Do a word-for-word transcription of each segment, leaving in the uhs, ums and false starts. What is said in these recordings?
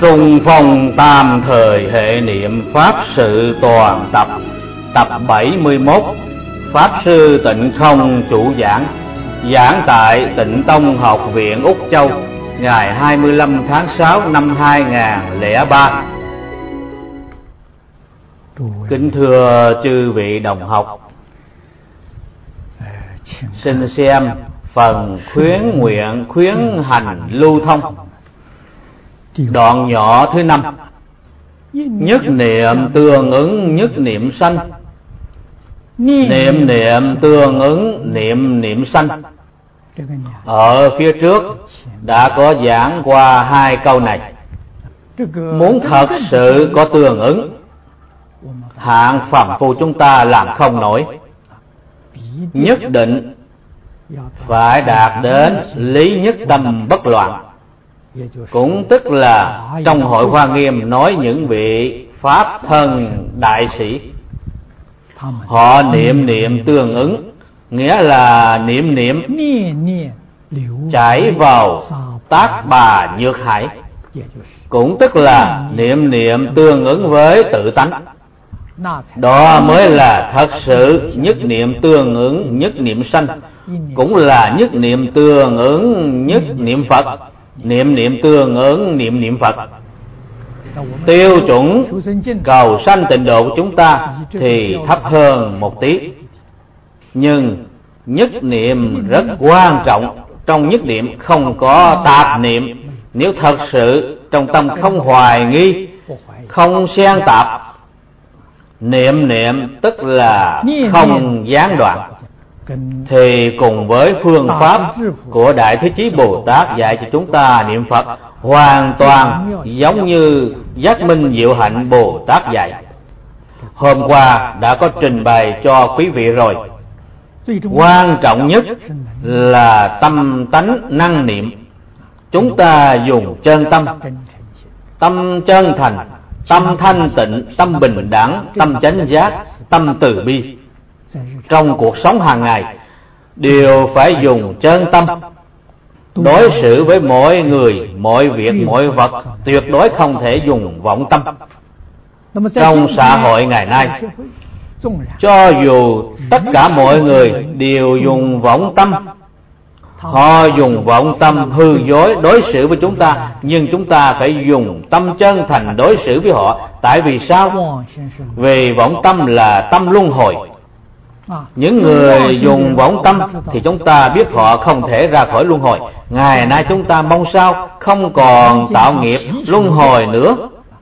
Trung phong tam thời hệ niệm Pháp sự toàn tập. Tập bảy mươi mốt. Pháp sư Tịnh Không chủ giảng. Giảng tại Tịnh Tông Học viện Úc Châu, ngày hai mươi lăm tháng sáu năm hai nghìn không trăm lẻ ba. Kính thưa chư vị đồng học, xin xem phần khuyến nguyện khuyến hành lưu thông, đoạn nhỏ thứ năm. Nhất niệm tương ứng nhất niệm sanh, niệm niệm tương ứng niệm niệm sanh. Ở phía trước đã có giảng qua hai câu này. Muốn thật sự có tương ứng, hạng phàm phu chúng ta làm không nổi. Nhất định phải đạt đến lý nhất tâm bất loạn. Cũng tức là trong Hội Hoa Nghiêm nói những vị Pháp thân đại sĩ, họ niệm niệm tương ứng, nghĩa là niệm niệm chảy vào Tác Bà Nhược Hải, cũng tức là niệm niệm tương ứng với tự tánh. Đó mới là thật sự nhất niệm tương ứng nhất niệm sanh, cũng là nhất niệm tương ứng nhất niệm Phật, niệm niệm tương ứng niệm niệm Phật. Tiêu chuẩn cầu sanh tịnh độ của chúng ta thì thấp hơn một tí, nhưng nhất niệm rất quan trọng. Trong nhất niệm không có tạp niệm. Nếu thật sự trong tâm không hoài nghi, không xen tạp, niệm niệm tức là không gián đoạn, thì cùng với phương pháp của Đại Thế Chí Bồ Tát dạy cho chúng ta niệm Phật hoàn toàn giống như Giác Minh Diệu Hạnh Bồ Tát dạy. Hôm qua đã có trình bày cho quý vị rồi. Quan trọng nhất là tâm tánh năng niệm. Chúng ta dùng chân tâm, tâm chân thành, tâm thanh tịnh, tâm bình đẳng, tâm chánh giác, tâm từ bi. Trong cuộc sống hàng ngày đều phải dùng chân tâm. Đối xử với mỗi người, mọi việc, mọi vật tuyệt đối không thể dùng vọng tâm. Trong xã hội ngày nay, cho dù tất cả mọi người đều dùng vọng tâm, họ dùng vọng tâm hư dối đối xử với chúng ta, nhưng chúng ta phải dùng tâm chân thành đối xử với họ. Tại vì sao? Vì vọng tâm là tâm luân hồi. Những người dùng vọng tâm thì chúng ta biết họ không thể ra khỏi luân hồi. Ngày nay chúng ta mong sao không còn tạo nghiệp luân hồi nữa.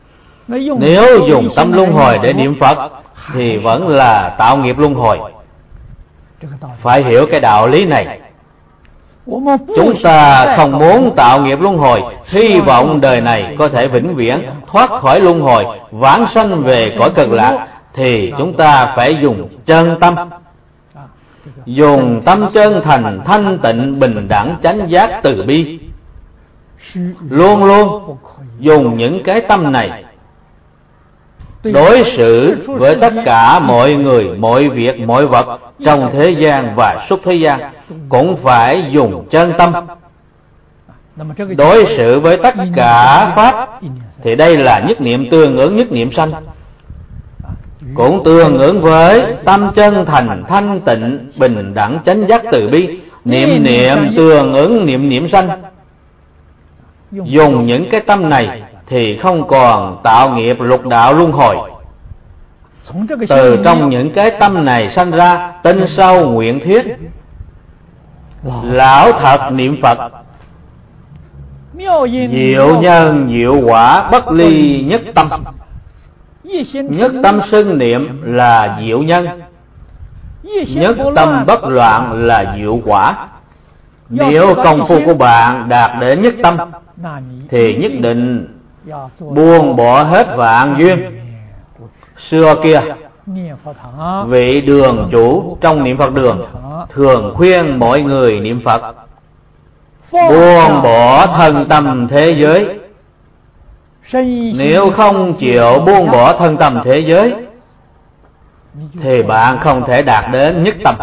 Nếu dùng tâm luân hồi để niệm Phật thì vẫn là tạo nghiệp luân hồi. Phải hiểu cái đạo lý này. Chúng ta không muốn tạo nghiệp luân hồi, hy vọng đời này có thể vĩnh viễn thoát khỏi luân hồi, vãng sanh về cõi Cực Lạc, thì chúng ta phải dùng chân tâm. Dùng tâm chân thành, thanh tịnh, bình đẳng, chánh giác, từ bi. Luôn luôn dùng những cái tâm này đối xử với tất cả mọi người, mọi việc, mọi vật trong thế gian và suốt thế gian, cũng phải dùng chân tâm. Đối xử với tất cả Pháp thì đây là nhất niệm tương ứng nhất niệm sanh, cũng tương ứng với tâm chân thành, thanh tịnh, bình đẳng, chánh giác, từ bi. Niệm niệm tương ứng niệm niệm sanh. Dùng những cái tâm này thì không còn tạo nghiệp lục đạo luân hồi. Từ trong những cái tâm này sanh ra tinh sâu nguyện thiết, lão thật niệm Phật, diệu nhân diệu quả bất ly nhất tâm. Nhất tâm xưng niệm là diệu nhân, nhất tâm bất loạn là diệu quả. Nếu công phu của bạn đạt đến nhất tâm thì nhất định buông bỏ hết vạn duyên. Xưa kia, vị đường chủ trong niệm Phật đường thường khuyên mọi người niệm Phật, buông bỏ thân tâm thế giới. Nếu không chịu buông bỏ thân tâm thế giới thì bạn không thể đạt đến nhất tâm.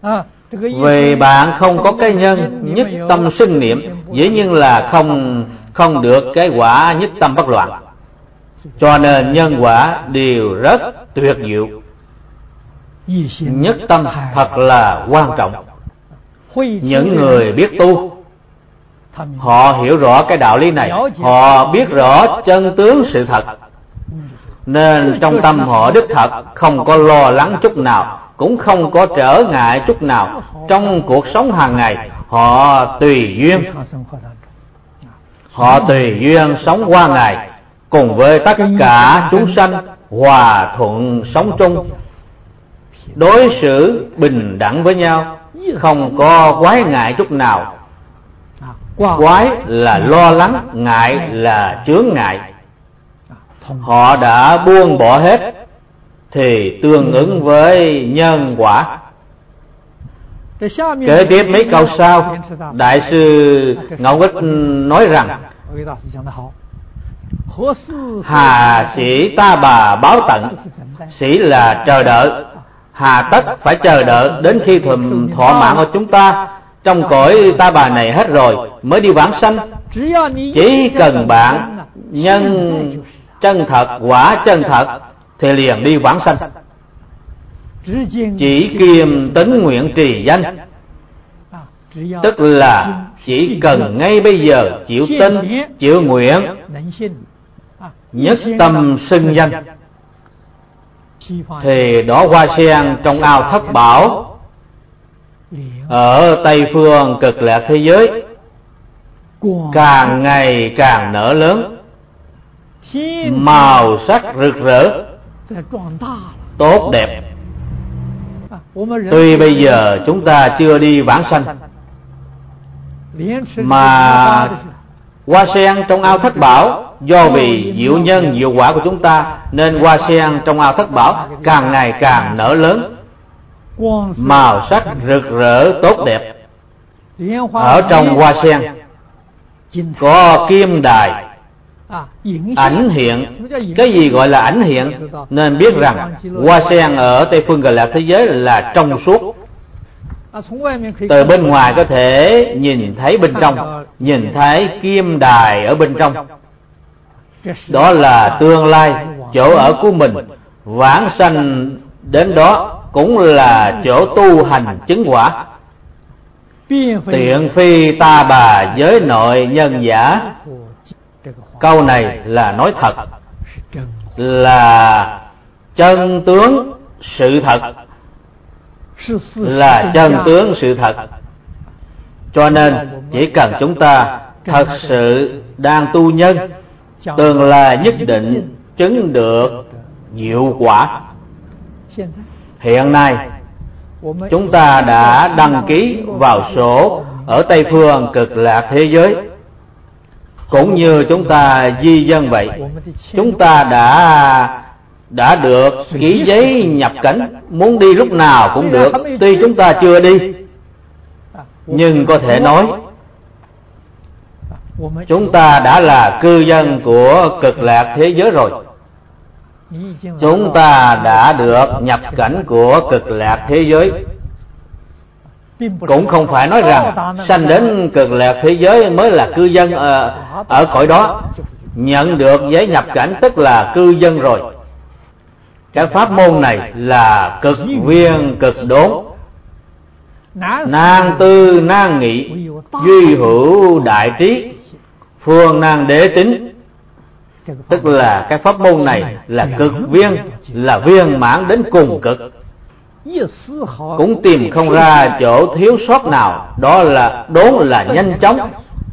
Vì bạn không có cái nhân nhất tâm xưng niệm, dĩ nhiên là không không được cái quả nhất tâm bất loạn. Cho nên nhân quả đều rất tuyệt diệu. Nhất tâm thật là quan trọng. Những người biết tu, họ hiểu rõ cái đạo lý này, họ biết rõ chân tướng sự thật, nên trong tâm họ đích thật không có lo lắng chút nào, cũng không có trở ngại chút nào. Trong cuộc sống hàng ngày họ tùy duyên, họ tùy duyên sống qua ngày, cùng với tất cả chúng sanh hòa thuận sống chung, đối xử bình đẳng với nhau, không có quái ngại chút nào. Quái là lo lắng, ngại là chướng ngại. Họ đã buông bỏ hết thì tương ứng với nhân quả. Kế tiếp mấy câu sau, Đại sư Ngẫu Ích nói rằng: hà sĩ ta bà báo tận. Sĩ là chờ đợi, hà tất phải chờ đợi đến khi thuần thọ mạng của chúng ta trong cõi ta bà này hết rồi mới đi vãng sanh. Chỉ cần bạn nhân chân thật, quả chân thật thì liền đi vãng sanh. Chỉ kiềm tính nguyện trì danh, tức là chỉ cần ngay bây giờ chịu tin, chịu nguyện, nhất tâm xưng danh, thì đóa hoa sen trong ao thất bảo ở Tây phương cực lạc thế giới càng ngày càng nở lớn, màu sắc rực rỡ, tốt đẹp. Tuy bây giờ chúng ta chưa đi vãng sanh, mà hoa sen trong ao thất bảo do vì diệu nhân diệu quả của chúng ta, nên hoa sen trong ao thất bảo càng ngày càng nở lớn, màu sắc rực rỡ tốt đẹp. Ở trong hoa sen có kim đài ảnh hiện. Cái gì gọi là ảnh hiện? Nên biết rằng hoa sen ở Tây phương Cực Lạc thế giới là trong suốt. Từ bên ngoài có thể nhìn thấy bên trong, nhìn thấy kim đài ở bên trong. Đó là tương lai chỗ ở của mình. Vãng sanh đến đó cũng là chỗ tu hành chứng quả. Tiện phi ta bà giới nội nhân giả. Câu này là nói thật, là chân tướng sự thật, là chân tướng sự thật. Cho nên chỉ cần chúng ta thật sự đang tu nhân, tương lai nhất định chứng được diệu quả. Hiện nay chúng ta đã đăng ký vào sổ ở Tây phương Cực Lạc thế giới, cũng như chúng ta di dân vậy. Chúng ta đã đã được ký giấy nhập cảnh, muốn đi lúc nào cũng được. Tuy chúng ta chưa đi, nhưng có thể nói chúng ta đã là cư dân của Cực Lạc thế giới rồi. Chúng ta đã được nhập cảnh của Cực Lạc thế giới. Cũng không phải nói rằng sanh đến Cực Lạc thế giới mới là cư dân ở, ở cõi đó. Nhận được giấy nhập cảnh tức là cư dân rồi. Cái pháp môn này là cực viên cực đốn, nan tư nan nghị, duy hữu đại trí, phương nan đế tính. Tức là cái pháp môn này là cực viên, là viên mãn đến cùng cực, cũng tìm không ra chỗ thiếu sót nào. Đó là đốn là nhanh chóng.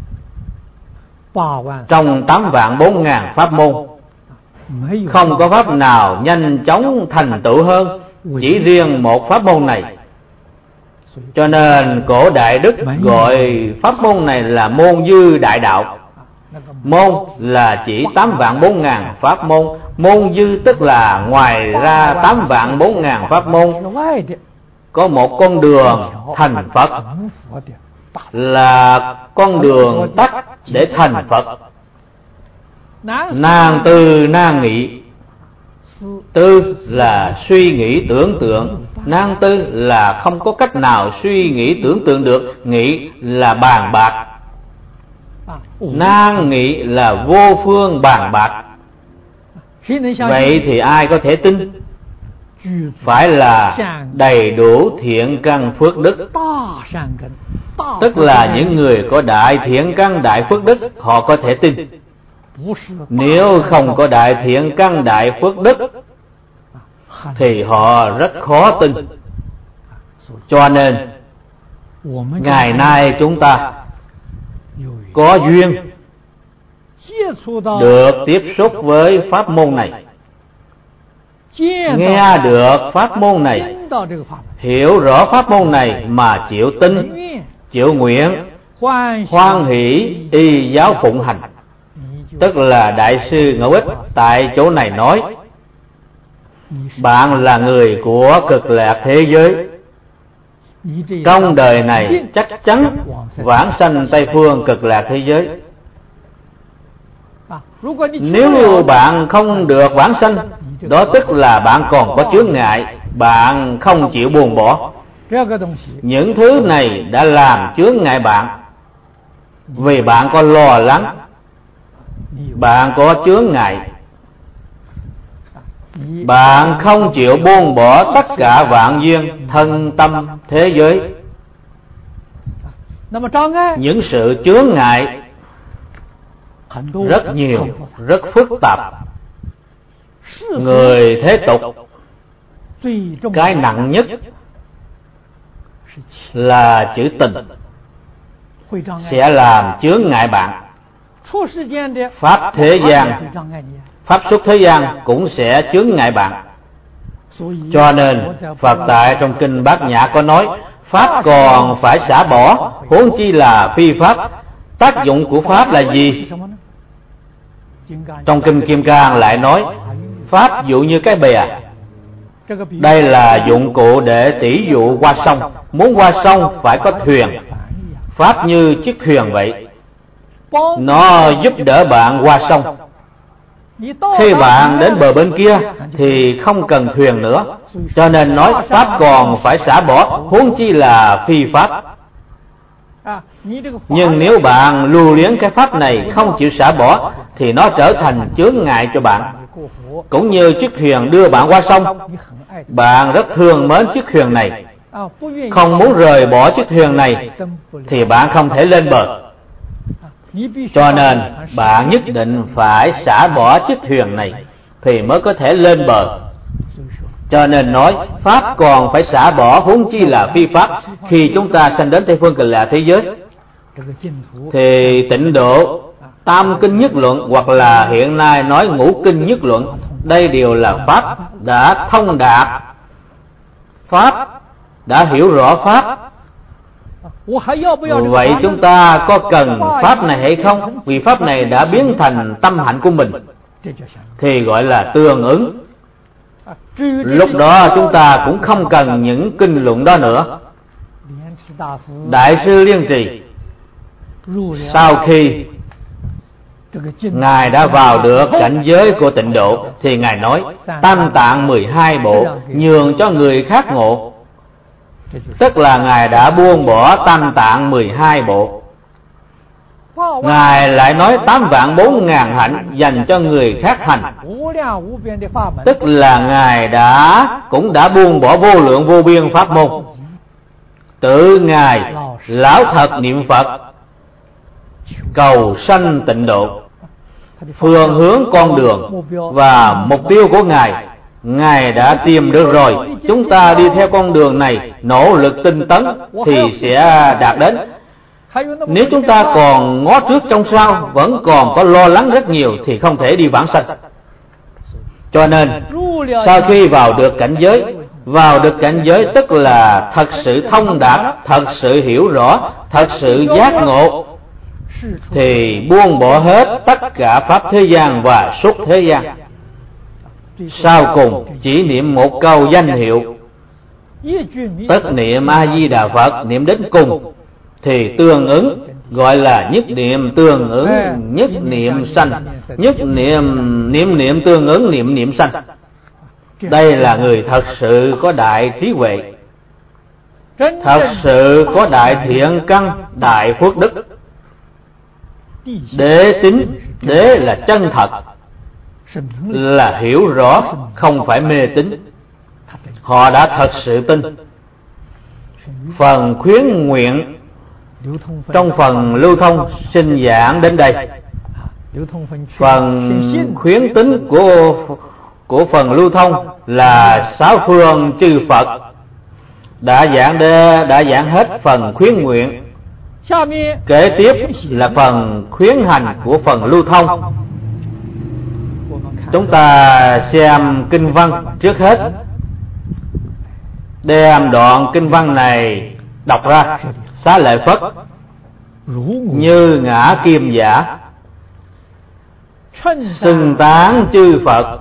Trong tám vạn bốn ngàn pháp môn, không có pháp nào nhanh chóng thành tựu hơn chỉ riêng một pháp môn này. Cho nên cổ Đại Đức gọi pháp môn này là môn dư đại đạo. Môn là chỉ tám vạn bốn ngàn pháp môn. Môn dư tức là ngoài ra tám vạn bốn ngàn pháp môn có một con đường thành Phật, là con đường tắt để thành Phật. Nan tư nan nghị. Tư là suy nghĩ tưởng tượng, nan tư là không có cách nào suy nghĩ tưởng tượng được, nghị là bàn bạc. nan nghị là vô phương bàn bạc. Vậy thì ai có thể tin? Phải là đầy đủ thiện căn phước đức, tức là những người có đại thiện căn đại phước đức, họ có thể tin. Nếu không có đại thiện căn đại phước đức thì họ rất khó tin. Cho nên ngày nay chúng ta có duyên được tiếp xúc với pháp môn này, nghe được pháp môn này, hiểu rõ pháp môn này mà chịu tin, chịu nguyện, hoan hỷ y giáo phụng hành. Tức là Đại sư Ngẫu Ích tại chỗ này nói, bạn là người của cực lạc thế giới, trong đời này chắc chắn vãng sanh Tây phương cực lạc thế giới. Nếu bạn không được vãng sanh, đó tức là bạn còn có chướng ngại, bạn không chịu buông bỏ. Những thứ này đã làm chướng ngại bạn, vì bạn có lo lắng, bạn có chướng ngại, bạn không chịu buông bỏ tất cả vạn duyên thân tâm thế giới. Những sự chướng ngại rất nhiều, rất phức tạp. Người thế tục, cái nặng nhất là chữ tình sẽ làm chướng ngại bạn. Pháp thế gian, pháp xuất thế gian cũng sẽ chướng ngại bạn. Cho nên Phật tại trong kinh Bát Nhã có nói, pháp còn phải xả bỏ, huống chi là phi pháp. Tác dụng của pháp là gì? Trong kinh Kim Cang lại nói, pháp dụ như cái bè. Đây là dụng cụ để tỷ dụ qua sông. Muốn qua sông phải có thuyền. Pháp như chiếc thuyền vậy, nó giúp đỡ bạn qua sông. Khi bạn đến bờ bên kia thì không cần thuyền nữa. Cho nên nói pháp còn phải xả bỏ, huống chi là phi pháp. Nhưng nếu bạn lưu luyến cái pháp này, không chịu xả bỏ, thì nó trở thành chướng ngại cho bạn. Cũng như chiếc thuyền đưa bạn qua sông, bạn rất thương mến chiếc thuyền này, không muốn rời bỏ chiếc thuyền này, thì bạn không thể lên bờ. Cho nên bạn nhất định phải xả bỏ chiếc thuyền này thì mới có thể lên bờ. Cho nên nói pháp còn phải xả bỏ, huống chi là phi pháp. Khi chúng ta sanh đến Tây phương Cực Lạc thế giới thì Tịnh Độ Tam Kinh Nhất Luận, hoặc là hiện nay nói Ngũ Kinh Nhất Luận, đây đều là pháp đã thông đạt, pháp đã hiểu rõ pháp. Vậy chúng ta có cần pháp này hay không? Vì pháp này đã biến thành tâm hạnh của mình, thì gọi là tương ứng. Lúc đó chúng ta cũng không cần những kinh luận đó nữa. Đại sư Liên Trì sau khi Ngài đã vào được cảnh giới của Tịnh Độ thì Ngài nói tam tạng mười hai bộ nhường cho người khác ngộ. Tức là Ngài đã buông bỏ tam tạng mười hai bộ. Ngài lại nói tám vạn bốn ngàn hạnh dành cho người khác hành. Tức là Ngài đã cũng đã buông bỏ vô lượng vô biên pháp môn. Tự Ngài lão thật niệm Phật, cầu sanh tịnh độ. Phương hướng con đường và mục tiêu của Ngài, Ngài đã tìm được rồi. Chúng ta đi theo con đường này, nỗ lực tinh tấn thì sẽ đạt đến. Nếu chúng ta còn ngó trước trông sau, vẫn còn có lo lắng rất nhiều, thì không thể đi vãng sanh. Cho nên sau khi vào được cảnh giới, vào được cảnh giới tức là thật sự thông đạt, thật sự hiểu rõ, thật sự giác ngộ, thì buông bỏ hết tất cả pháp thế gian và xuất thế gian. Sau cùng chỉ niệm một câu danh hiệu, tất niệm A Di Đà Phật, niệm đến cùng thì tương ứng, gọi là nhất niệm tương ứng, nhất niệm sanh, nhất niệm niệm niệm tương ứng, niệm niệm sanh. Đây là người thật sự có đại trí huệ, thật sự có đại thiện căn, đại phước đức. Đế tín, đế là chân thật, là hiểu rõ, không phải mê tín. Họ đã thật sự tin. Phần khuyến nguyện trong phần lưu thông xin giảng đến đây. Phần khuyến tín của của phần lưu thông là sáu phương chư Phật đã giảng đê, đã giảng hết phần khuyến nguyện. Kế tiếp là phần khuyến hành của phần lưu thông. Chúng ta xem kinh văn trước hết. Đem đoạn kinh văn này đọc ra. Xá lợi Phất như ngã kim giả, xưng tán chư Phật,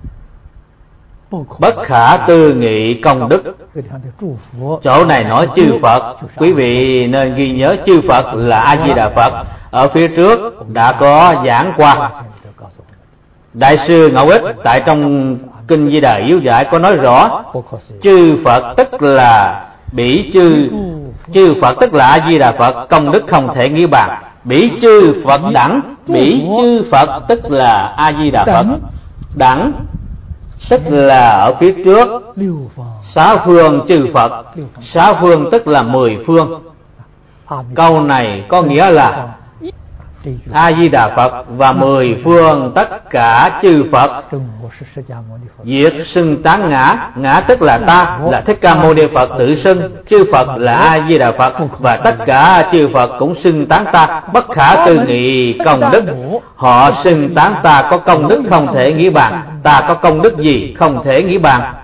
bất khả tư nghị công đức. Chỗ này nói chư Phật, quý vị nên ghi nhớ chư Phật là A Di Đà Phật. Ở phía trước đã có giảng qua. Đại sư Ngẫu Ích tại trong kinh Di Đà Yếu Giải có nói rõ, chư Phật tức là bỉ chư chư Phật tức là A Di Đà Phật, công đức không thể nghĩ bàn. Bỉ chư Phật đẳng, bỉ chư Phật tức là A Di Đà Phật. Đẳng tức là ở phía trước sáu phương chư Phật. Sáu phương tức là mười phương. Câu này có nghĩa là A Di Đà Phật và mười phương tất cả chư Phật. Việc xưng tán ngã, ngã tức là ta, là Thích Ca Mâu Ni Phật tự xưng, chư Phật là A Di Đà Phật, và tất cả chư Phật cũng xưng tán ta, bất khả tư nghị công đức. Họ xưng tán ta có công đức không thể nghĩ bàn. Ta có công đức gì không thể nghĩ bàn.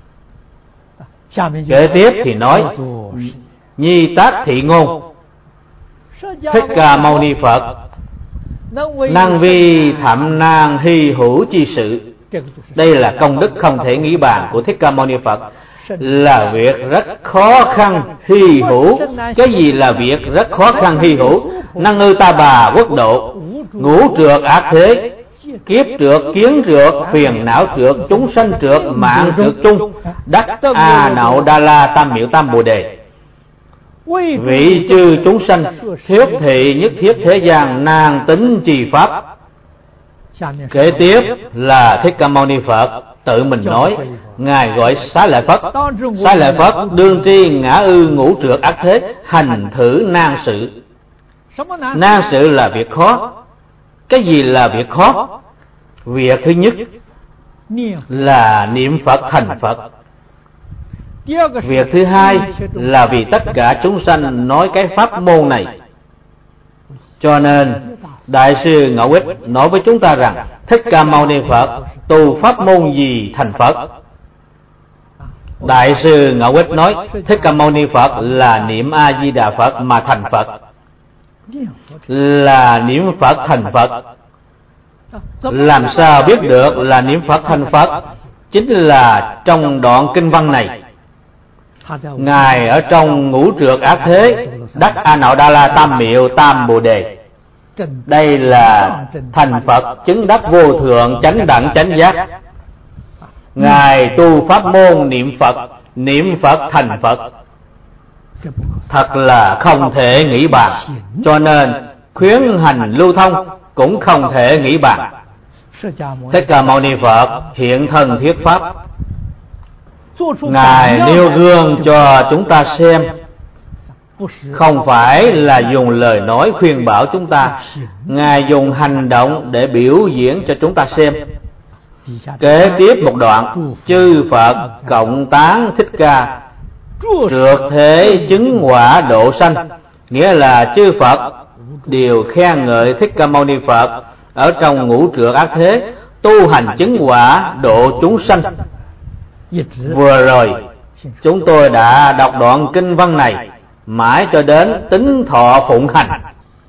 Kế tiếp thì nói Nhi tác thị ngôn, Thích Ca Mâu Ni Phật năng vi thậm nan hy hữu chi sự. Đây là công đức không thể nghĩ bàn của Thích Ca Mâu Ni Phật, là việc rất khó khăn hy hữu. Cái gì là việc rất khó khăn hy hữu? Năng ư ta bà quốc độ, ngũ trược ác thế, kiếp trược, kiến trược, phiền não trược, chúng sanh trược, mạng trược chung, đắc A Nậu Đa La Tam Miệu Tam Bồ Đề. Vị chư chúng sanh thiết thị nhất thiết thế gian nan tính trì pháp. Kế tiếp là Thích Ca Mâu Ni Phật tự mình nói. Ngài gọi Xá Lợi Phất. Xá Lợi Phất đương tri ngã ư ngũ trược ác thế, hành thử nan sự. Nan sự là việc khó. Cái gì là việc khó? Việc thứ nhất là niệm Phật thành Phật. Việc thứ hai là vì tất cả chúng sanh nói cái pháp môn này. Cho nên Đại sư Ngẫu Ích nói với chúng ta rằng Thích Ca Mâu Ni Phật tu pháp môn gì thành Phật? Đại sư Ngẫu Ích nói Thích Ca Mâu Ni Phật là niệm A Di Đà Phật mà thành Phật. Là niệm Phật thành Phật. Làm sao biết được là niệm Phật thành Phật? Chính là trong đoạn kinh văn này. Ngài ở trong ngũ trược ác thế, đắc A Nậu Đa La Tam Miệu Tam Bồ Đề. Đây là thành Phật, chứng đắc vô thượng chánh đẳng chánh giác. Ngài tu pháp môn niệm Phật, niệm Phật thành Phật, thật là không thể nghĩ bàn. Cho nên khuyến hành lưu thông cũng không thể nghĩ bàn. Thích Ca Mâu Ni Phật hiện thân thuyết pháp. Ngài nêu gương cho chúng ta xem, không phải là dùng lời nói khuyên bảo chúng ta. Ngài dùng hành động để biểu diễn cho chúng ta xem. Kế tiếp một đoạn, chư Phật cộng tán Thích Ca, trượt thế chứng quả độ sanh. Nghĩa là chư Phật đều khen ngợi Thích Ca Mâu Ni Phật ở trong ngũ trược ác thế, tu hành chứng quả độ chúng sanh. Vừa rồi chúng tôi đã đọc đoạn kinh văn này mãi cho đến tính thọ phụng hành.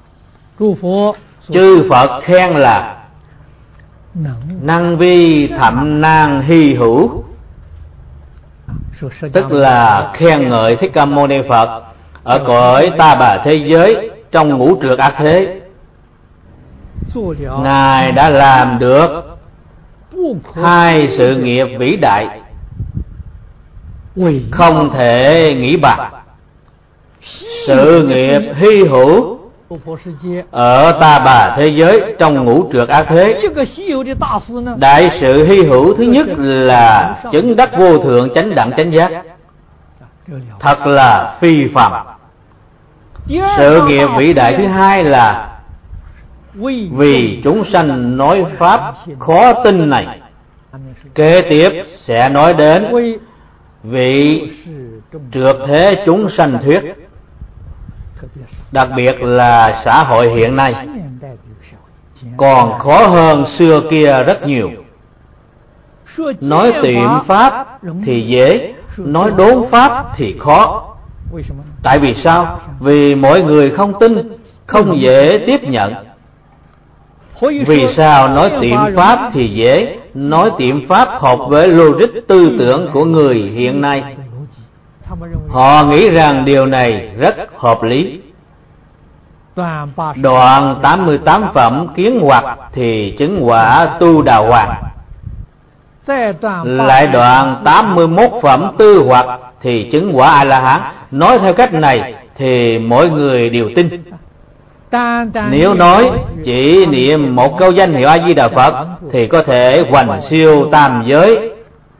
Chư Phật khen là năng vi thậm nan hy hữu, tức là khen ngợi Thích Ca Mâu Ni Phật ở cõi ta bà thế giới trong ngũ trược ác thế. Ngài đã làm được hai sự nghiệp vĩ đại không thể nghĩ bàn. Sự nghiệp hy hữu Ở Ta Bà thế giới trong ngũ trược ác thế, đại sự hy hữu thứ nhất là chứng đắc vô thượng chánh đẳng chánh giác, thật là phi phàm. Sự nghiệp vĩ đại thứ hai là vì chúng sanh nói pháp khó tin này. Kế tiếp sẽ nói đến vị trược thế chúng sanh thuyết, đặc biệt là xã hội hiện nay còn khó hơn xưa kia rất nhiều. Nói tiệm pháp thì dễ, nói đốn pháp thì khó. Tại vì sao? Vì mọi người không tin, không dễ tiếp nhận. Vì sao nói tiệm pháp thì dễ, nói tiệm pháp hợp với logic tư tưởng của người hiện nay? Họ nghĩ rằng điều này rất hợp lý. Đoạn tám mươi tám phẩm kiến hoặc thì chứng quả tu đà hoàng. Lại đoạn tám mươi mốt phẩm tư hoặc thì chứng quả A-la-hán. Nói theo cách này thì mỗi người đều tin. Nếu nói chỉ niệm một câu danh hiệu A-di-đà Phật thì có thể hoành siêu tam giới,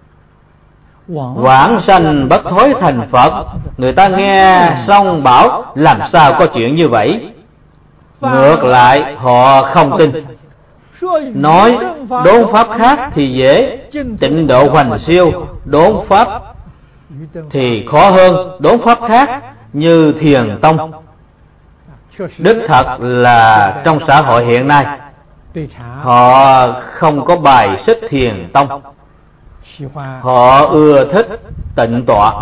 vãng sanh bất thối thành Phật. Người ta nghe xong bảo làm sao có chuyện như vậy. Ngược lại họ không tin. Nói đốn pháp khác thì dễ, tịnh độ hoành siêu. Đốn pháp thì khó hơn đốn pháp khác như Thiền Tông. Đích thật là trong xã hội hiện nay họ không có bài xích Thiền Tông. Họ ưa thích tịnh tọa.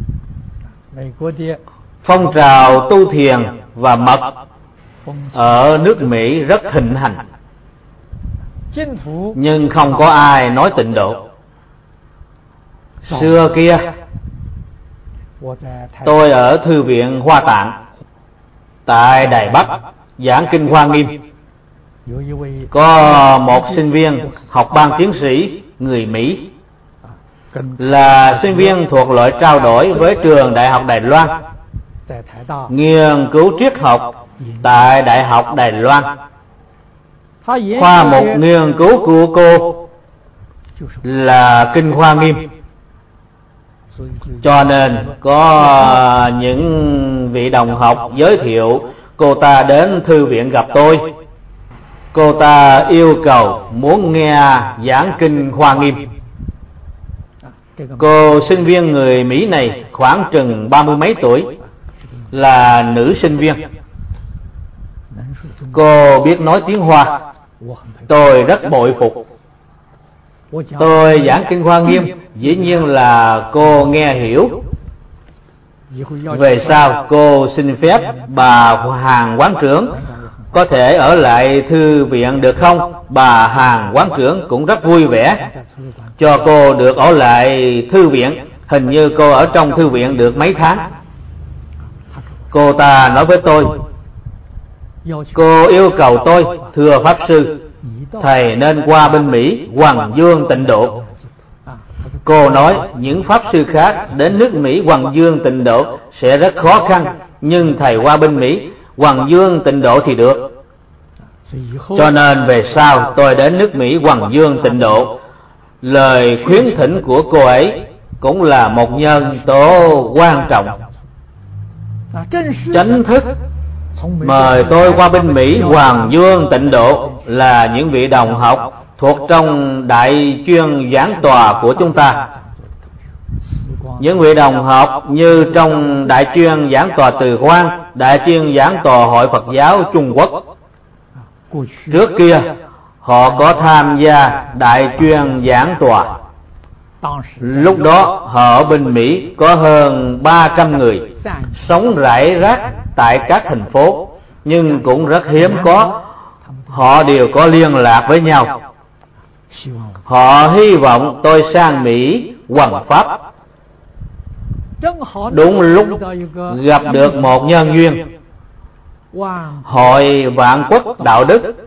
Phong trào tu thiền và mật ở nước Mỹ rất thịnh hành, nhưng không có ai nói tịnh độ. Xưa kia tôi ở Thư viện Hoa Tạng tại Đài Bắc giảng kinh Hoa Nghiêm. Có một sinh viên học ban tiến sĩ người Mỹ, là sinh viên thuộc loại trao đổi với trường Đại học Đài Loan, nghiên cứu triết học tại Đại học Đài Loan. Khoa mục nghiên cứu của cô là kinh Hoa Nghiêm, cho nên có những vị đồng học giới thiệu cô ta đến thư viện gặp tôi. Cô ta yêu cầu muốn nghe giảng kinh Hoa Nghiêm. Cô sinh viên người Mỹ này khoảng chừng ba mươi mấy tuổi, là nữ sinh viên. Cô biết nói tiếng Hoa, tôi rất bội phục. Tôi giảng kinh Hoa Nghiêm, dĩ nhiên là cô nghe hiểu. Về sau cô xin phép bà Hàng quán trưởng có thể ở lại thư viện được không? Bà Hàng quán trưởng cũng rất vui vẻ cho cô được ở lại thư viện. Hình như cô ở trong thư viện được mấy tháng. Cô ta nói với tôi, cô yêu cầu tôi, thưa Pháp Sư, thầy nên qua bên Mỹ Hoằng Dương tịnh độ. Cô nói những Pháp Sư khác đến nước Mỹ Hoằng Dương tịnh độ sẽ rất khó khăn, nhưng thầy qua bên Mỹ Hoằng Dương tịnh độ thì được. Cho nên về sau tôi đến nước Mỹ Hoằng Dương tịnh độ. Lời khuyến thỉnh của cô ấy cũng là một nhân tố quan trọng. Chính thức mời tôi qua bên Mỹ Hoằng Dương tịnh độ là những vị đồng học thuộc trong đại chuyên giảng tòa của chúng ta. Những vị đồng học như trong đại chuyên giảng tòa Từ Hoan, đại chuyên giảng tòa Hội Phật giáo Trung Quốc. Trước kia họ có tham gia đại chuyên giảng tòa. Lúc đó họ ở bên Mỹ có hơn ba trăm người, sống rải rác tại các thành phố, nhưng cũng rất hiếm có. Họ đều có liên lạc với nhau. Họ hy vọng tôi sang Mỹ hoằng pháp. Đúng lúc gặp được một nhân duyên. Hội Vạn Quốc Đạo Đức,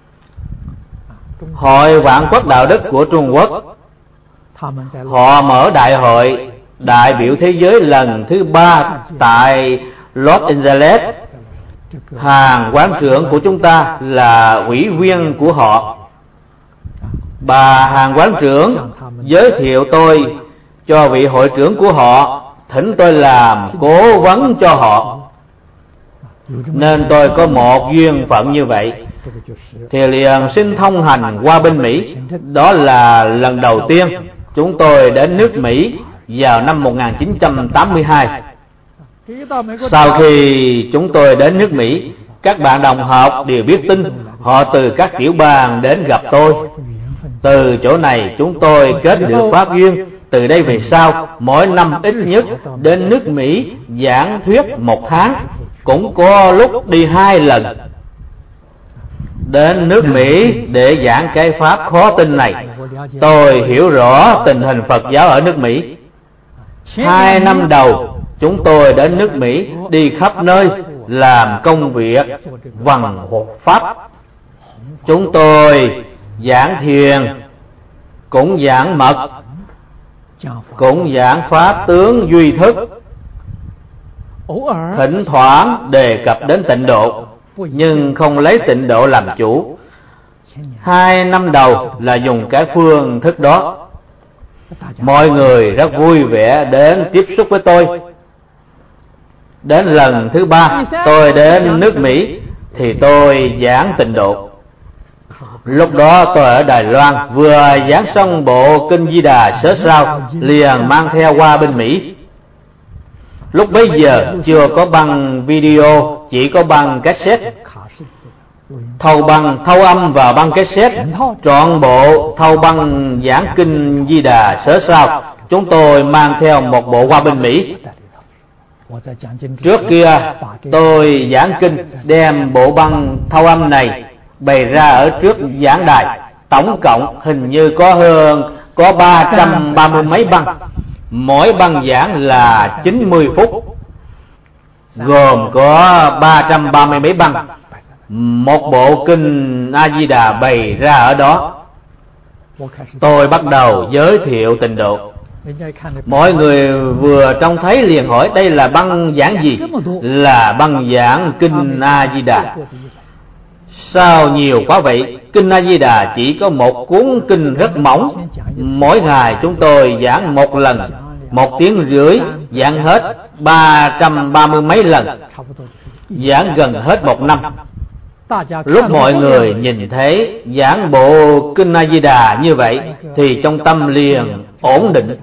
Hội Vạn Quốc Đạo Đức của Trung Quốc, họ mở đại hội đại biểu thế giới lần thứ ba tại Los Angeles. Hàng quán trưởng của chúng ta là ủy viên của họ. Bà hàng quán trưởng giới thiệu tôi cho vị hội trưởng của họ, thỉnh tôi làm cố vấn cho họ, nên tôi có một duyên phận như vậy, thì liền xin thông hành qua bên Mỹ. Đó là lần đầu tiên chúng tôi đến nước Mỹ vào năm một nghìn chín trăm tám mươi hai. Sau khi chúng tôi đến nước Mỹ, các bạn đồng học đều biết tin, họ từ các tiểu bang đến gặp tôi. Từ chỗ này chúng tôi kết được pháp duyên. Từ đây về sau, mỗi năm ít nhất đến nước Mỹ giảng thuyết một tháng, cũng có lúc đi hai lần. Đến nước Mỹ để giảng cái pháp khó tin này, tôi hiểu rõ tình hình Phật giáo ở nước Mỹ. Hai năm đầu chúng tôi đến nước Mỹ, đi khắp nơi làm công việc văn hộ pháp. Chúng tôi giảng thiền, cũng giảng mật, cũng giảng pháp tướng duy thức, thỉnh thoảng đề cập đến tịnh độ, nhưng không lấy tịnh độ làm chủ. Hai năm đầu là dùng cái phương thức đó. Mọi người rất vui vẻ đến tiếp xúc với tôi. Đến lần thứ ba tôi đến nước Mỹ thì tôi giảng tịnh độ. Lúc đó tôi ở Đài Loan, vừa giảng xong bộ Kinh Di Đà Sớ Sao, liền mang theo qua bên Mỹ. Lúc bấy giờ chưa có băng video, chỉ có băng cassette. Thâu băng, thâu âm vào băng cassette, trọn bộ thâu băng giảng Kinh Di Đà Sớ Sao, chúng tôi mang theo một bộ qua bên Mỹ. Trước kia tôi giảng kinh, đem bộ băng thâu âm này bày ra ở trước giảng đài. Tổng cộng hình như có hơn có ba trăm ba mươi mấy băng. Mỗi băng giảng là chín mươi phút, gồm có ba trăm ba mươi mấy băng. Một bộ Kinh A Di Đà bày ra ở đó. Tôi bắt đầu giới thiệu tịnh độ. Mọi người vừa trông thấy liền hỏi đây là băng giảng gì? Là băng giảng Kinh A Di Đà. Sao nhiều quá vậy? Kinh A Di Đà chỉ có một cuốn kinh rất mỏng. Mỗi ngày chúng tôi giảng một lần, một tiếng rưỡi, giảng hết ba trăm ba mươi mấy lần, giảng gần hết một năm. Lúc mọi người nhìn thấy giảng bộ Kinh A Di Đà như vậy thì trong tâm liền ổn định.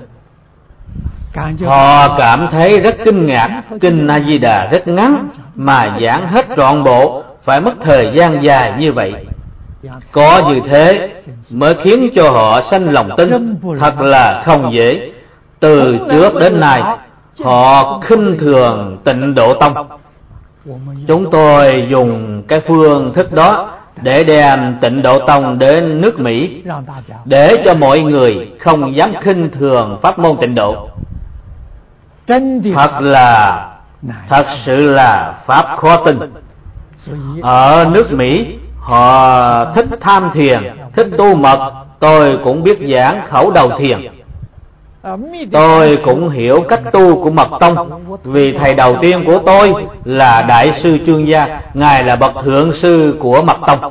Họ cảm thấy rất kinh ngạc. Kinh A Di Đà rất ngắn mà giảng hết trọn bộ phải mất thời gian dài như vậy. Có như thế mới khiến cho họ sanh lòng tin. Thật là không dễ. Từ trước đến nay họ khinh thường Tịnh Độ Tông. Chúng tôi dùng cái phương thức đó để đem Tịnh Độ Tông đến nước Mỹ, để cho mọi người không dám khinh thường pháp môn tịnh độ. Thật là Thật sự là pháp khó tin. Ở nước Mỹ họ thích tham thiền, thích tu mật. Tôi cũng biết giảng khẩu đầu thiền. Tôi cũng hiểu cách tu của Mật Tông, vì thầy đầu tiên của tôi là Đại sư Chương Gia, ngài là bậc thượng sư của Mật Tông.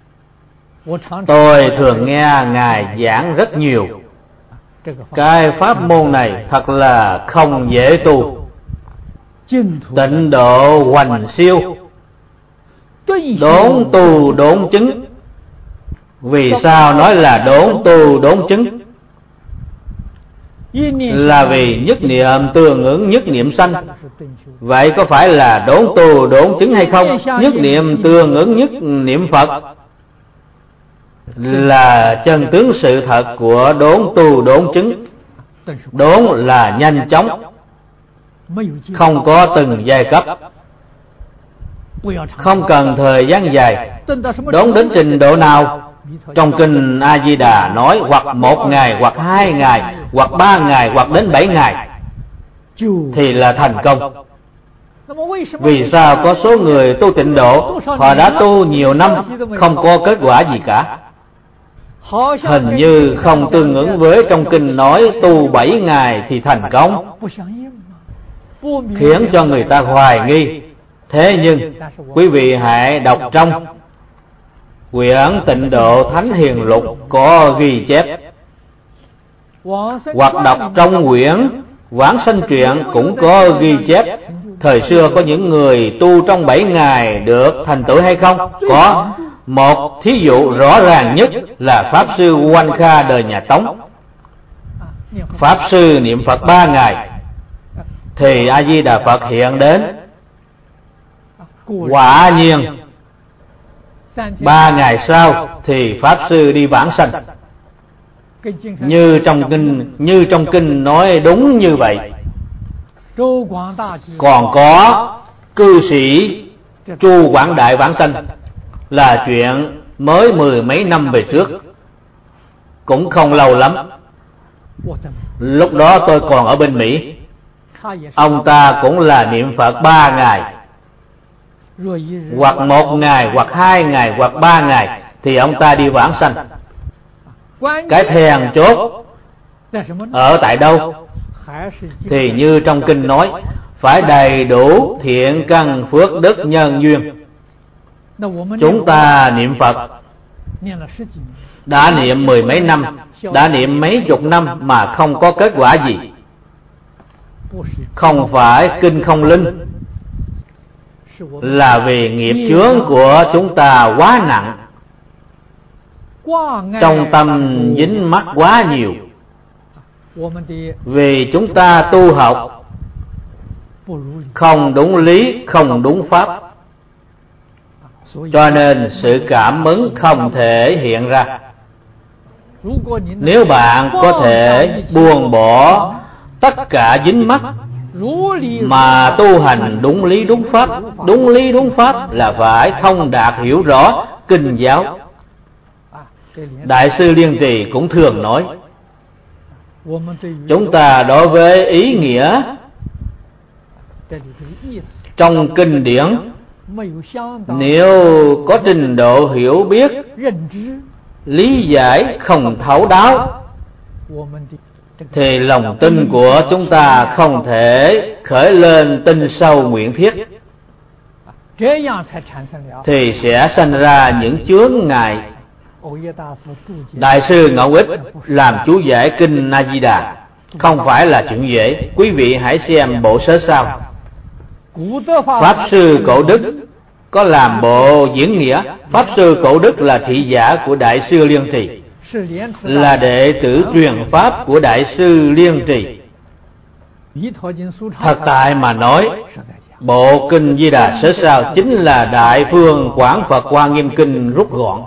Tôi thường nghe ngài giảng rất nhiều. Cái pháp môn này thật là không dễ tu. Tịnh độ hoành siêu, đốn tu đốn chứng. Vì sao nói là đốn tu đốn chứng? Là vì nhất niệm tương ứng nhất niệm sanh. Vậy có phải là đốn tu đốn chứng hay không? Nhất niệm tương ứng nhất niệm Phật là chân tướng sự thật của đốn tu đốn chứng. Đốn là nhanh chóng, không có từng giai cấp, không cần thời gian dài. Đốn đến trình độ nào? Trong Kinh A Di Đà nói hoặc một ngày, hoặc hai ngày, hoặc ba ngày, hoặc đến bảy ngày thì là thành công. Vì sao có số người tu tịnh độ họ đã tu nhiều năm không có kết quả gì cả? Hình như không tương ứng với trong kinh nói tu bảy ngày thì thành công, khiến cho người ta hoài nghi. Thế nhưng quý vị hãy đọc trong quyển Tịnh Độ Thánh Hiền Lục có ghi chép, hoặc đọc trong quyển Vãng Sanh Truyện cũng có ghi chép, thời xưa có những người tu trong bảy ngày được thành tựu hay không? Có. Một thí dụ rõ ràng nhất là Pháp Sư Oanh Kha đời nhà Tống. Pháp Sư niệm Phật ba ngày thì A Di Đà Phật hiện đến. Quả nhiên ba ngày sau thì Pháp Sư đi vãng sanh. Như trong kinh như trong kinh nói đúng như vậy. Còn có cư sĩ Chu Quảng Đại vãng sanh là chuyện mới mười mấy năm về trước, cũng không lâu lắm. Lúc đó tôi còn ở bên Mỹ. Ông ta cũng là niệm Phật ba ngày, hoặc một ngày, hoặc hai ngày, hoặc ba ngày thì ông ta đi vãng sanh. Cái then chốt ở tại đâu? Thì như trong kinh nói, phải đầy đủ thiện căn phước đức nhân duyên. Chúng ta niệm Phật đã niệm mười mấy năm, đã niệm mấy chục năm mà không có kết quả gì. Không phải kinh không linh, là vì nghiệp chướng của chúng ta quá nặng, trong tâm dính mắc quá nhiều. Vì chúng ta tu học không đúng lý, không đúng pháp, cho nên sự cảm ứng không thể hiện ra. Nếu bạn có thể buông bỏ tất cả dính mắc mà tu hành đúng lý đúng pháp, đúng lý đúng pháp là phải thông đạt hiểu rõ kinh giáo. Đại sư Liên Trì cũng thường nói, chúng ta đối với ý nghĩa trong kinh điển, nếu có trình độ hiểu biết, lý giải không thấu đáo, thì lòng tin của chúng ta không thể khởi lên tin sâu nguyện thiết, thì sẽ sanh ra những chướng ngại. Đại sư Ngẫu Ích làm chú giải kinh A Di Đà không phải là chuyện dễ. Quý vị hãy xem bộ sớ sau. Pháp Sư Cổ Đức có làm bộ diễn nghĩa. Pháp Sư Cổ Đức là thị giả của Đại sư Liên Trì, là đệ tử truyền pháp của Đại sư Liên Trì. Thật tại mà nói, bộ kinh Di Đà sớ sao chính là Đại Phương Quảng Phật Hoa Nghiêm Kinh rút gọn.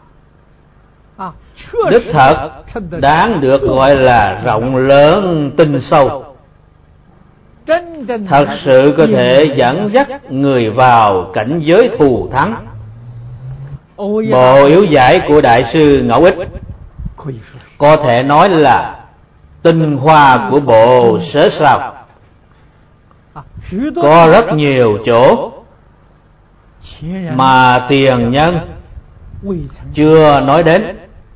Đức thật đáng được gọi là rộng lớn tinh sâu, thật sự có thể dẫn dắt người vào cảnh giới thù thắng. Bộ yếu giải của Đại sư Ngẫu Ích có thể nói là tinh hoa của bộ sớ sao. Có rất nhiều chỗ mà tiền nhân chưa nói đến,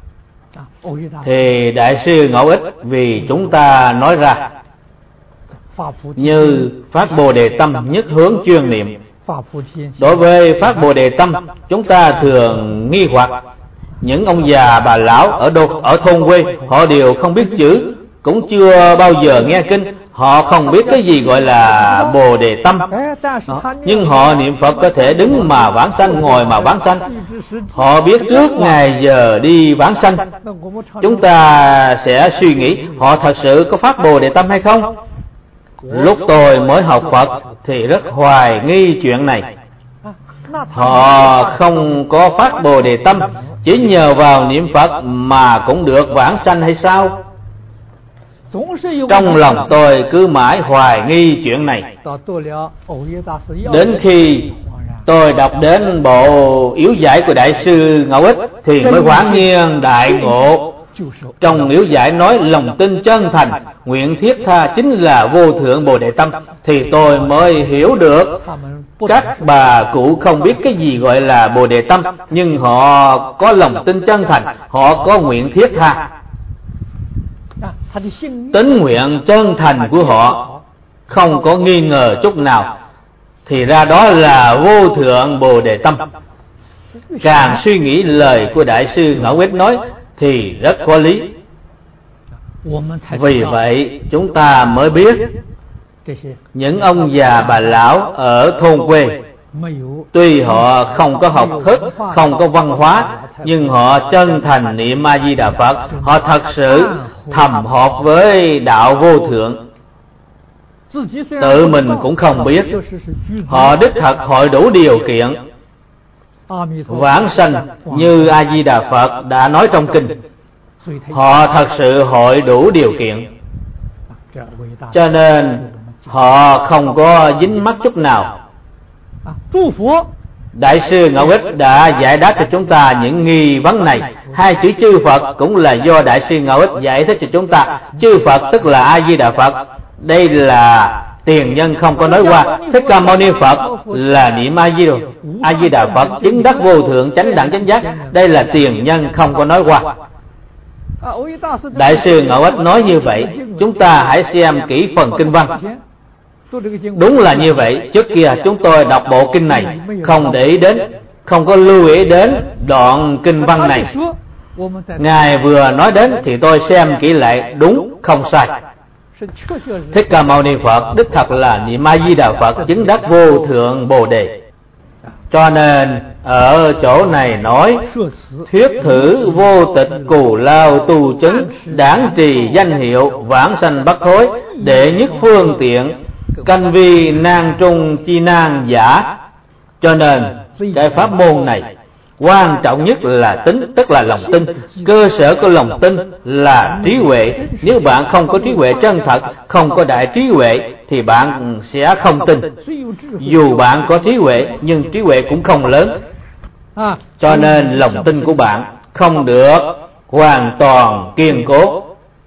thì Đại sư Ngẫu Ích vì chúng ta nói ra. Như Phát Bồ Đề Tâm nhất hướng chuyên niệm. Đối với Phát Bồ Đề Tâm, chúng ta thường nghi hoặc. Những ông già bà lão ở đô, ở thôn quê, họ đều không biết chữ, cũng chưa bao giờ nghe kinh, họ không biết cái gì gọi là Bồ Đề Tâm. Nhưng họ niệm Phật có thể đứng mà vãng sanh, ngồi mà vãng sanh. Họ biết trước ngày giờ đi vãng sanh. Chúng ta sẽ suy nghĩ họ thật sự có phát Bồ Đề Tâm hay không? Lúc tôi mới học Phật thì rất hoài nghi chuyện này. Họ không có phát Bồ Đề Tâm, chỉ nhờ vào niệm Phật mà cũng được vãng sanh hay sao? Trong lòng tôi cứ mãi hoài nghi chuyện này. Đến khi tôi đọc đến bộ yếu giải của Đại sư Ngẫu Ích thì mới hoảng nhiên đại ngộ. Trong yếu giải nói lòng tin chân thành, nguyện thiết tha chính là vô thượng Bồ Đề Tâm, thì tôi mới hiểu được các bà cụ không biết cái gì gọi là Bồ Đề Tâm, nhưng họ có lòng tin chân thành, họ có nguyện thiết tha. Tín nguyện chân thành của họ không có nghi ngờ chút nào, thì ra đó là vô thượng Bồ Đề tâm. Càng suy nghĩ lời của Đại sư Ngẫu Ích nói thì rất có lý. Vì vậy chúng ta mới biết những ông già bà lão ở thôn quê, tuy họ không có học thức, không có văn hóa, nhưng họ chân thành niệm A Di Đà Phật. Họ thật sự thầm hợp với đạo vô thượng, tự mình cũng không biết. Họ đích thật hội đủ điều kiện vãng sanh như A Di Đà Phật đã nói trong kinh. Họ thật sự hội đủ điều kiện, cho nên họ không có dính mắc chút nào. Đại sư Ngẫu Ích đã giải đáp cho chúng ta những nghi vấn này. Hai chữ chư Phật cũng là do Đại sư Ngẫu Ích giải thích cho chúng ta. Chư Phật tức là A Di Đà Phật. Đây là tiền nhân không có nói qua. Thích Ca Mâu Ni Phật là niệm A Di Đà A Di Đà Phật chứng đắc vô thượng chánh đẳng chánh giác. Đây là tiền nhân không có nói qua. Đại sư Ngẫu Ích nói như vậy, chúng ta hãy xem kỹ phần kinh văn. Đúng là như vậy. Trước kia chúng tôi đọc bộ kinh này không để ý đến, không có lưu ý đến đoạn kinh văn này. Ngài vừa nói đến thì tôi xem kỹ lại, đúng không sai. Thích Ca Mâu Ni Phật đích thật là niệm A Di Đà Phật chứng đắc vô thượng Bồ Đề. Cho nên ở chỗ này nói thuyết thử vô tịch cù lao tu chứng, đáng trì danh hiệu vãng sanh bất thối, đệ nhất phương tiện canh vi nan trung chi nan giả. Cho nên cái pháp môn này quan trọng nhất là tính, tức là lòng tin. Cơ sở của lòng tin là trí huệ. Nếu bạn không có trí huệ chân thật, không có đại trí huệ, thì bạn sẽ không tin. Dù bạn có trí huệ, nhưng trí huệ cũng không lớn. Cho nên lòng tin của bạn không được hoàn toàn kiên cố.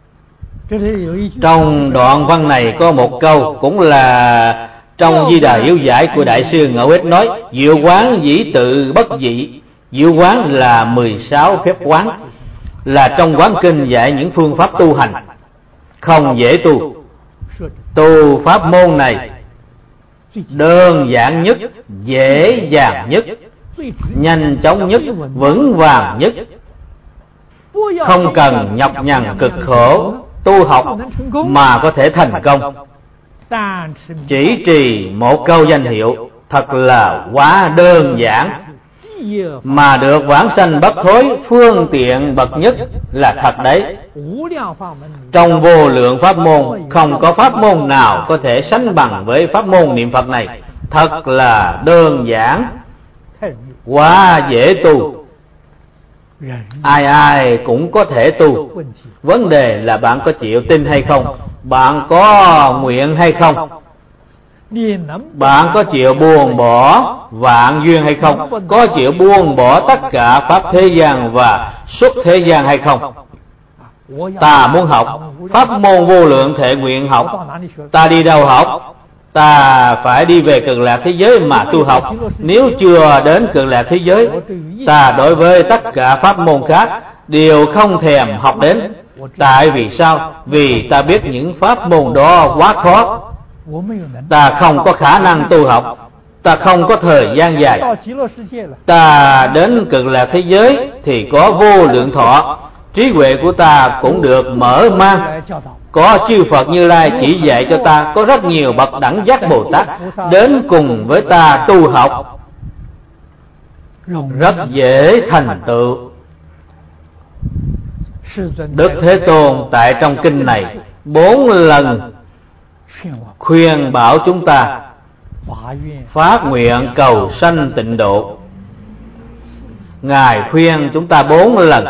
Trong đoạn văn này có một câu cũng là trong Di Đà Hiếu Giải của Đại sư Ngẫu Ích nói: diệu quán dĩ tự bất dị. Diệu quán là mười sáu phép quán, là trong quán kinh dạy những phương pháp tu hành không dễ tu. Tu pháp môn này đơn giản nhất, dễ dàng nhất, nhanh chóng nhất, vững vàng nhất. Không cần nhọc nhằn cực khổ tu học mà có thể thành công. Chỉ trì một câu danh hiệu thật là quá đơn giản mà được vãng sanh bất thối, phương tiện bậc nhất là thật đấy. Trong vô lượng pháp môn không có pháp môn nào có thể sánh bằng với pháp môn niệm Phật này. Thật là đơn giản, quá dễ tu, ai ai cũng có thể tu. Vấn đề là bạn có chịu tin hay không, bạn có nguyện hay không, bạn có chịu buông bỏ vạn duyên hay không, có chịu buông bỏ tất cả pháp thế gian và xuất thế gian hay không. Ta muốn học pháp môn vô lượng thệ nguyện học, ta đi đâu học? Ta phải đi về Cực Lạc thế giới mà tu học. Nếu chưa đến Cực Lạc thế giới, ta đối với tất cả pháp môn khác đều không thèm học đến. Tại vì sao? Vì ta biết những pháp môn đó quá khó, ta không có khả năng tu học, ta không có thời gian dài. Ta đến Cực Lạc thế giới thì có vô lượng thọ, trí huệ của ta cũng được mở mang. Có chư Phật Như Lai chỉ dạy cho ta, có rất nhiều bậc đẳng giác Bồ Tát đến cùng với ta tu học, rất dễ thành tựu. Đức Thế Tôn tại trong kinh này bốn lần khuyên bảo chúng ta phát nguyện cầu sanh tịnh độ. Ngài khuyên chúng ta bốn lần,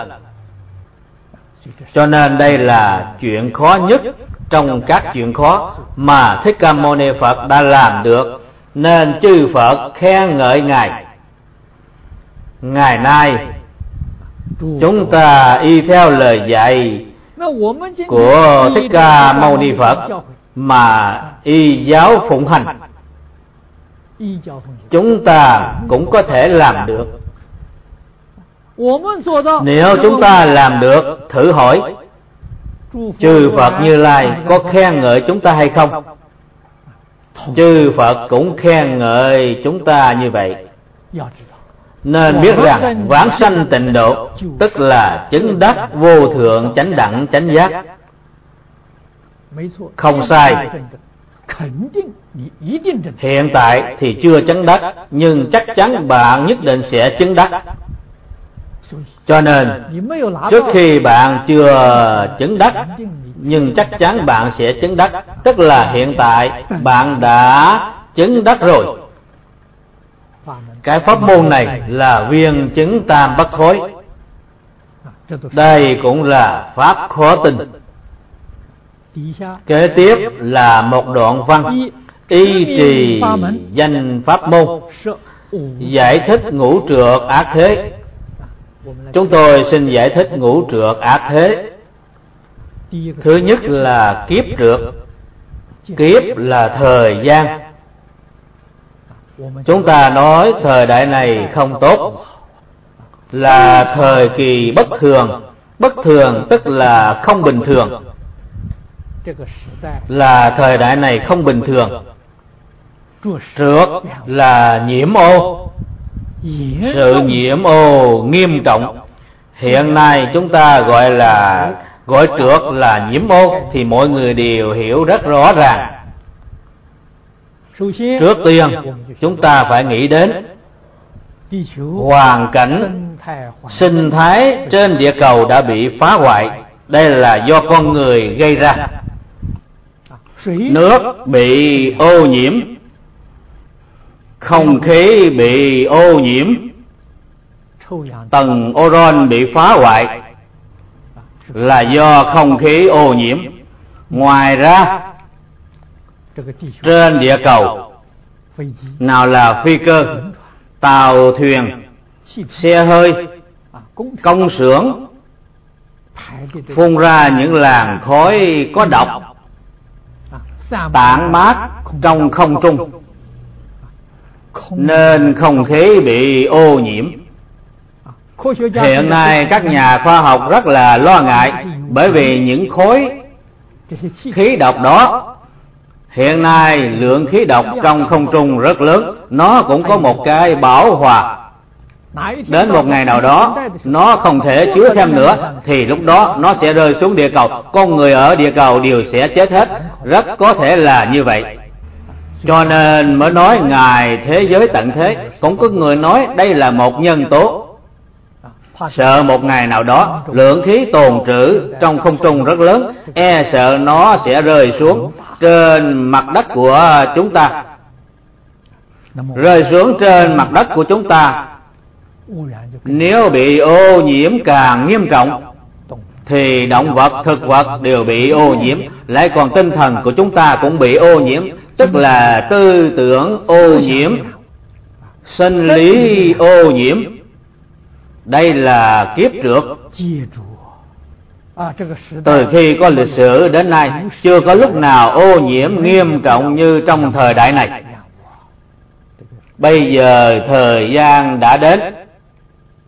cho nên đây là chuyện khó nhất trong các chuyện khó mà Thích Ca Mâu Ni Phật đã làm được, nên chư Phật khen ngợi Ngài. Ngày nay chúng ta y theo lời dạy của Thích Ca Mâu Ni Phật mà y giáo phụng hành, chúng ta cũng có thể làm được. Nếu chúng ta làm được, thử hỏi chư Phật Như Lai có khen ngợi chúng ta hay không? Chư Phật cũng khen ngợi chúng ta như vậy. Nên biết rằng vãng sanh tịnh độ tức là chứng đắc vô thượng chánh đẳng chánh giác. Không sai. Hiện tại thì chưa chứng đắc, nhưng chắc chắn bạn nhất định sẽ chứng đắc. Cho nên trước khi bạn chưa chứng đắc, nhưng chắc chắn bạn sẽ chứng đắc, tức là hiện tại bạn đã chứng đắc rồi. Cái pháp môn này là viên chứng tam bất thối. Đây cũng là pháp khó tin. Kế tiếp là một đoạn văn y trì danh pháp môn, giải thích ngũ trược ác thế. Chúng tôi xin giải thích ngũ trược ác thế. Thứ nhất là kiếp trược. Kiếp là thời gian. Chúng ta nói thời đại này không tốt, là thời kỳ bất thường. Bất thường tức là không bình thường, là thời đại này không bình thường. Trược là nhiễm ô, sự nhiễm ô nghiêm trọng. Hiện nay chúng ta gọi là gọi trược là nhiễm ô thì mọi người đều hiểu rất rõ ràng. Trước tiên chúng ta phải nghĩ đến hoàn cảnh sinh thái trên địa cầu đã bị phá hoại. Đây là do con người gây ra. Nước bị ô nhiễm, không khí bị ô nhiễm, tầng ozone bị phá hoại là do không khí ô nhiễm. Ngoài ra trên địa cầu, nào là phi cơ, tàu thuyền, xe hơi, công xưởng phun ra những làn khói có độc, tản mát trong không trung, nên không khí bị ô nhiễm. Hiện nay các nhà khoa học rất là lo ngại, bởi vì những khối khí độc đó, hiện nay lượng khí độc trong không trung rất lớn. Nó cũng có một cái bảo hòa. Đến một ngày nào đó nó không thể chứa thêm nữa, thì lúc đó nó sẽ rơi xuống địa cầu. Con người ở địa cầu đều sẽ chết hết. Rất có thể là như vậy. Cho nên mới nói Ngài thế giới tận thế. Cũng có người nói đây là một nhân tố. Sợ một ngày nào đó lượng khí tồn trữ trong không trung rất lớn, e sợ nó sẽ rơi xuống trên mặt đất của chúng ta. Rơi xuống trên mặt đất của chúng ta, nếu bị ô nhiễm càng nghiêm trọng thì động vật, thực vật đều bị ô nhiễm. Lại còn tinh thần của chúng ta cũng bị ô nhiễm, tức là tư tưởng ô nhiễm, sinh lý ô nhiễm. Đây là kiếp trược. Từ khi có lịch sử đến nay, chưa có lúc nào ô nhiễm nghiêm trọng như trong thời đại này. Bây giờ thời gian đã đến,